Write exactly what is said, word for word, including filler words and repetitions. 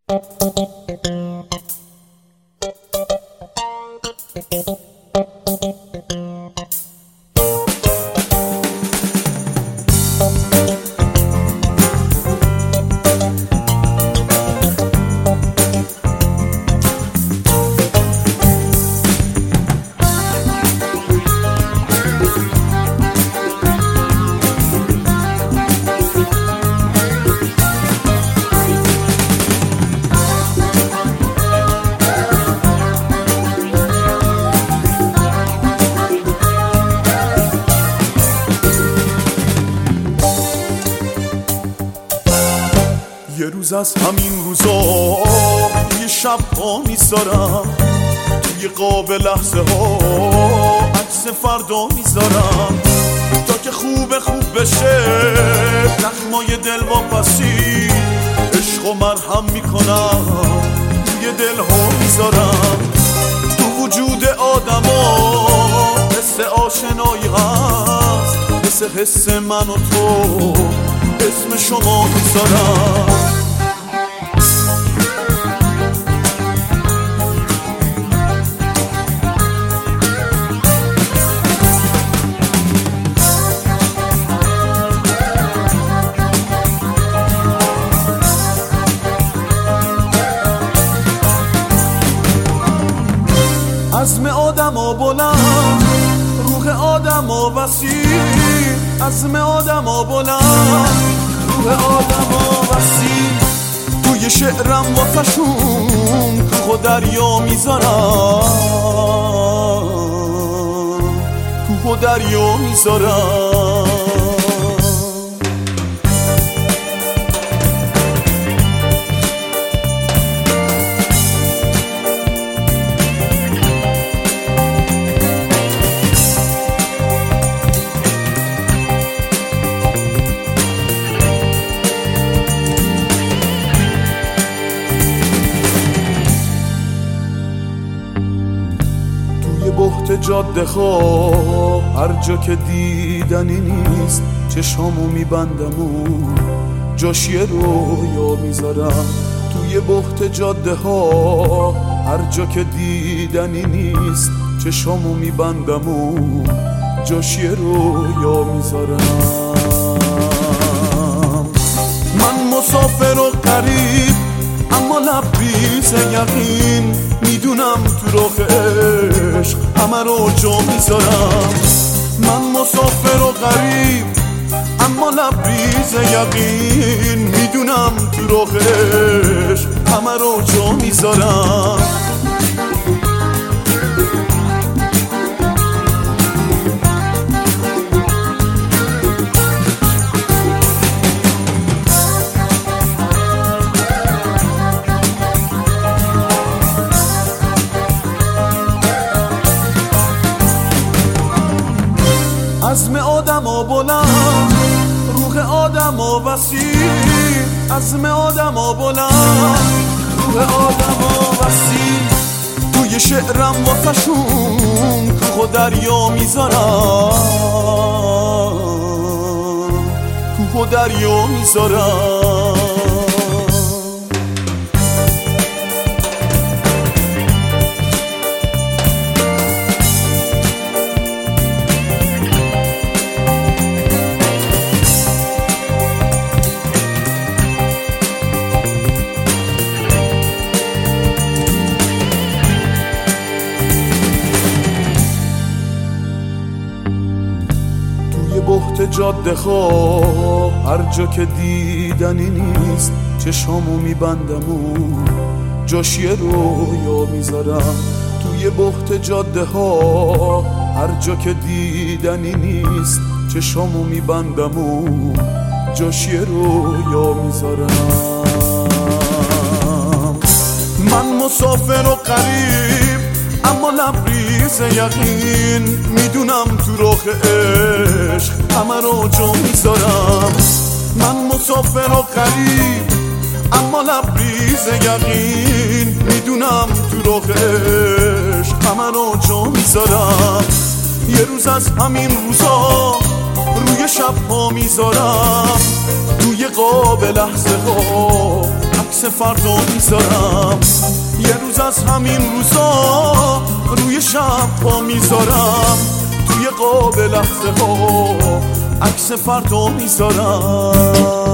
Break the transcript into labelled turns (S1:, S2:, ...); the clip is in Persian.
S1: یه روز از همین روزا یه شب ها میذارم توی قاب لحظه ها عکس فردا میذارم تا که خوب خوب بشه زخمای دل واپسی عشق و مرهم میکنم توی دل ها میذارم تو وجود آدم ها حس آشنایی هست مثل حس من و تو اسم شما میذارم عزم آدم ها بلند روح آدم ها وسیع عزم آدم ها بلند روح آدم ها وسیع توی شعرم واسشون کوه و دریا میذارم کوه و دریا میذارم بحت جاده ها هر جا که دیدنی نیست چشامو میبندم و جاش یه رویا میذارم توی بحت جاده ها هر جا که دیدنی نیست چشامو میبندم و جاش یه رویا میذارم من مسافر و غریب اما لبریز یقین میدونم تو راه عشق همه رو جا میذارم من مسافر و غریب اما لبریز یقین میدونم تو راه عشق همه رو جا میذارم عزم آدم ها بلند روح آدم ها وسیع عزم آدم ها بلند روح آدم ها وسیع توی شعرم واسشون کوه و دریا میذارم کوه و دریا میذارم بحت جاده ها هر جا که دیدنی نیست چشامو میبندم و جاش یه رویا میذارم توی بحت جاده ها هر جا که دیدنی نیست چشامو میبندم و جاش یه رویا میذارم من مسافر و غریب اما لبریز یقین میدونم تو راه عشق همه رو جا میذارم من مسافر و غریب اما لبریز یقین میدونم تو راه عشق همه رو جا میذارم یه روز از همین روزا روی شب ها میذارم توی قاب لحظه ها عکس عکس فردا میذارم. یه روز از همین روزا روی شب پا میذارم، توی قاب لحظه ها عکس فردا میذارم.